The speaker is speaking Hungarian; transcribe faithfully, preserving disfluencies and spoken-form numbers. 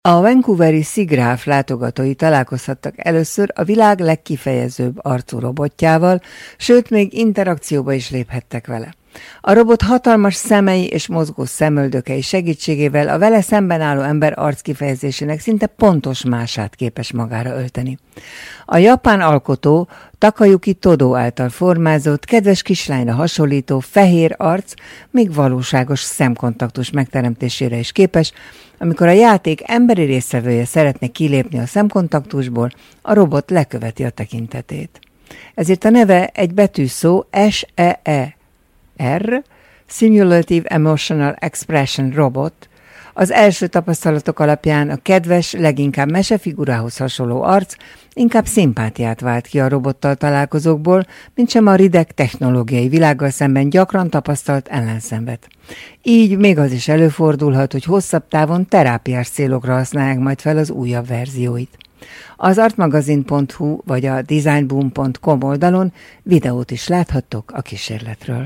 A vancouveri SIGGRAPH látogatói találkozhattak először a világ legkifejezőbb arcú robotjával, sőt, még interakcióba is léphettek vele. A robot hatalmas szemei és mozgó szemöldökei segítségével a vele szemben álló ember arckifejezésének szinte pontos mását képes magára ölteni. A japán alkotó Takayuki Todo által formázott, kedves kislányra hasonlító fehér arc még valóságos szemkontaktus megteremtésére is képes. Amikor a játék emberi résztvevője szeretne kilépni a szemkontaktusból, a robot leköveti a tekintetét. Ezért a neve egy betűszó S E E R, Simulative Emotional Expression Robot. Az első tapasztalatok alapján a kedves, leginkább mesefigurához hasonló arc inkább szimpátiát vált ki a robottal találkozókból, mint sem a rideg technológiai világgal szemben gyakran tapasztalt ellenszenvet. Így még az is előfordulhat, hogy hosszabb távon terápiás célokra használják majd fel az újabb verzióit. Az artmagazin pont hu vagy a designboom pont com oldalon videót is láthattok a kísérletről.